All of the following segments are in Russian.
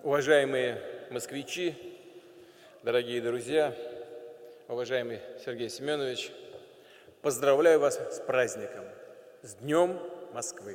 Уважаемые москвичи, дорогие друзья, уважаемый Сергей Семенович, поздравляю вас с праздником, с Днем Москвы!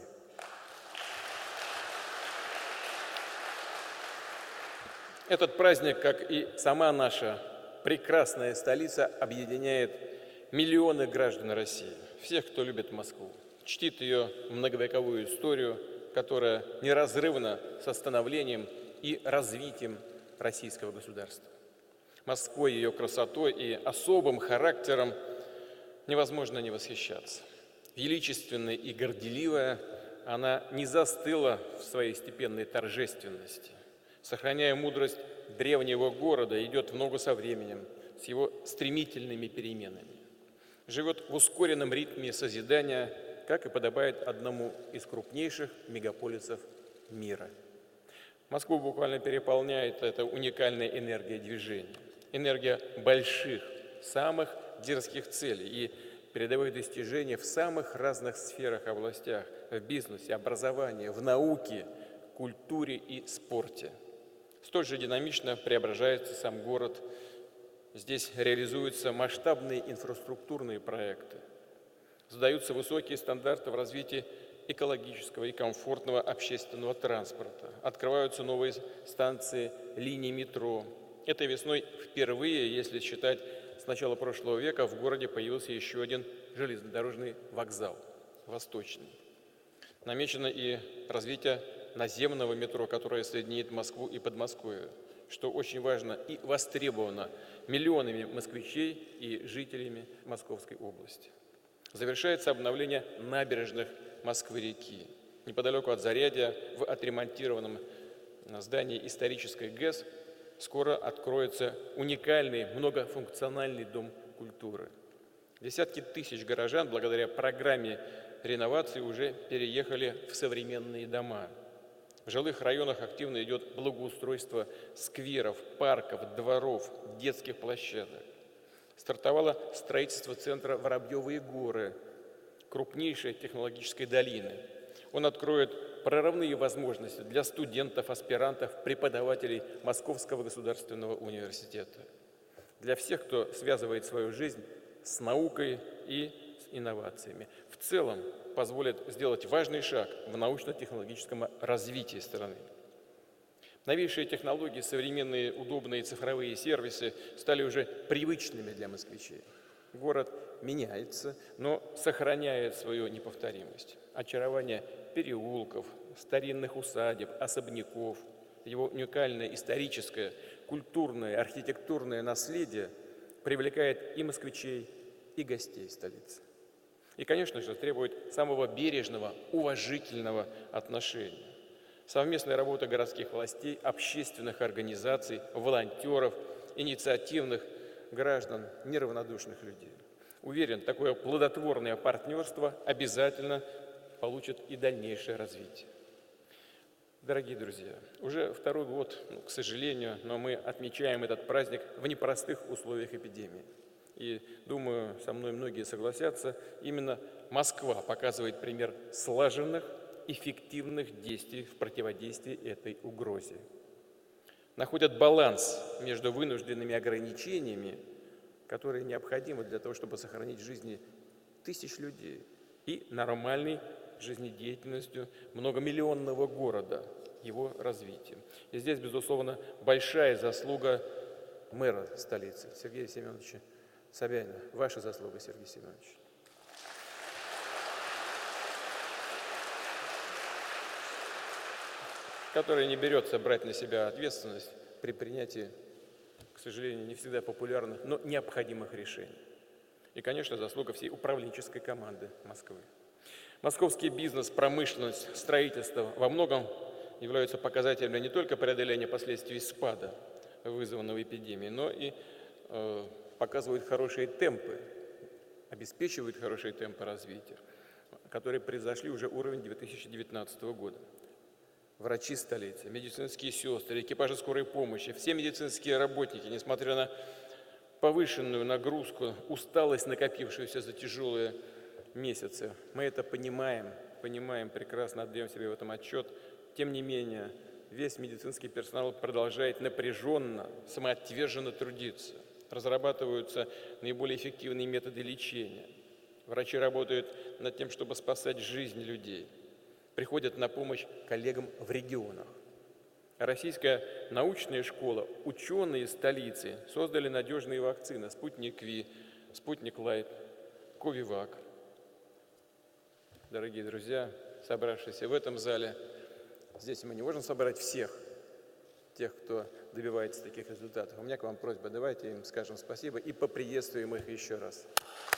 Этот праздник, как и сама наша прекрасная столица, объединяет миллионы граждан России, всех, кто любит Москву, чтит ее многовековую историю, которая неразрывна со становлением и развитием российского государства. Москвой, ее красотой и особым характером невозможно не восхищаться. Величественная и горделивая, она не застыла в своей степенной торжественности. Сохраняя мудрость древнего города, идет в ногу со временем, с его стремительными переменами. Живет в ускоренном ритме созидания, как и подобает одному из крупнейших мегаполисов мира. Москву буквально переполняет эта уникальная энергия движения, энергия больших, самых дерзких целей и передовых достижений в самых разных сферах, областях, в бизнесе, образовании, в науке, культуре и спорте. Столь же динамично преображается сам город. Здесь реализуются масштабные инфраструктурные проекты, задаются высокие стандарты в развитии экологического и комфортного общественного транспорта, открываются новые станции линий метро. Этой весной впервые, если считать с начала прошлого века, в городе появился еще один железнодорожный вокзал – Восточный. Намечено и развитие наземного метро, которое соединит Москву и Подмосковье, что очень важно и востребовано миллионами москвичей и жителями Московской области. Завершается обновление набережных Москвы-реки. Неподалеку от Зарядья, в отремонтированном здании исторической ГЭС, скоро откроется уникальный многофункциональный дом культуры. Десятки тысяч горожан благодаря программе реновации уже переехали в современные дома. В жилых районах активно идет благоустройство скверов, парков, дворов, детских площадок. Стартовало строительство центра Воробьевые горы, крупнейшей технологической долины. Он откроет прорывные возможности для студентов, аспирантов, преподавателей Московского государственного университета. Для всех, кто связывает свою жизнь с наукой и с инновациями. В целом позволит сделать важный шаг в научно-технологическом развитии страны. Новейшие технологии, современные удобные цифровые сервисы стали уже привычными для москвичей. Город меняется, но сохраняет свою неповторимость. Очарование переулков, старинных усадеб, особняков, его уникальное историческое, культурное, архитектурное наследие привлекает и москвичей, и гостей столицы. И, конечно же, требует самого бережного, уважительного отношения. Совместная работа городских властей, общественных организаций, волонтеров, инициативных граждан, неравнодушных людей. Уверен, такое плодотворное партнерство обязательно получит и дальнейшее развитие. Дорогие друзья, уже второй год, к сожалению, но мы отмечаем этот праздник в непростых условиях эпидемии. И, думаю, со мной многие согласятся, именно Москва показывает пример слаженных, эффективных действий в противодействии этой угрозе. Находят баланс между вынужденными ограничениями, которые необходимы для того, чтобы сохранить жизни тысяч людей, и нормальной жизнедеятельностью многомиллионного города, его развитием. И здесь, безусловно, большая заслуга мэра столицы Сергея Семеновича Собянина. Ваша заслуга, Сергей Семенович. Который не берется брать на себя ответственность при принятии, к сожалению, не всегда популярных, но необходимых решений. И, конечно, заслуга всей управленческой команды Москвы. Московский бизнес, промышленность, строительство во многом являются показателями не только преодоления последствий спада, вызванного эпидемией, но и показывают хорошие темпы, обеспечивают хорошие темпы развития, которые произошли уже уровень 2019 года. Врачи столицы, медицинские сестры, экипажи скорой помощи, все медицинские работники, несмотря на повышенную нагрузку, усталость, накопившуюся за тяжелые месяцы, мы это понимаем прекрасно, отдаем себе в этом отчет. Тем не менее, весь медицинский персонал продолжает напряженно, самоотверженно трудиться. Разрабатываются наиболее эффективные методы лечения. Врачи работают над тем, чтобы спасать жизнь людей. Приходят на помощь коллегам в регионах. Российская научная школа, ученые из столицы создали надежные вакцины «Спутник Ви», «Спутник Лайт», «Ковивак». Дорогие друзья, собравшиеся в этом зале, здесь мы не можем собрать всех тех, кто добивается таких результатов. У меня к вам просьба, давайте им скажем спасибо и поприветствуем их еще раз.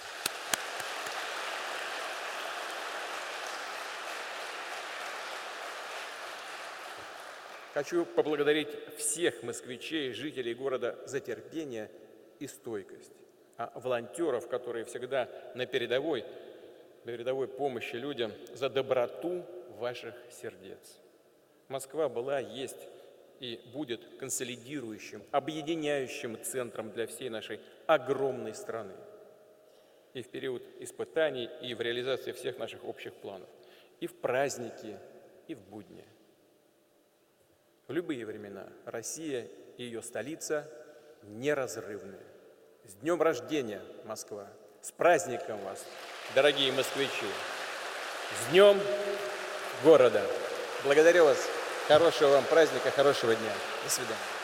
Хочу поблагодарить всех москвичей, жителей города за терпение и стойкость, а волонтеров, которые всегда на передовой помощи людям, за доброту ваших сердец. Москва была, есть и будет консолидирующим, объединяющим центром для всей нашей огромной страны. И в период испытаний, и в реализации всех наших общих планов, и в праздники, и в будни. В любые времена Россия и ее столица неразрывны. С днем рождения, Москва! С праздником вас, дорогие москвичи! С днем города! Благодарю вас! Хорошего вам праздника, хорошего дня! До свидания!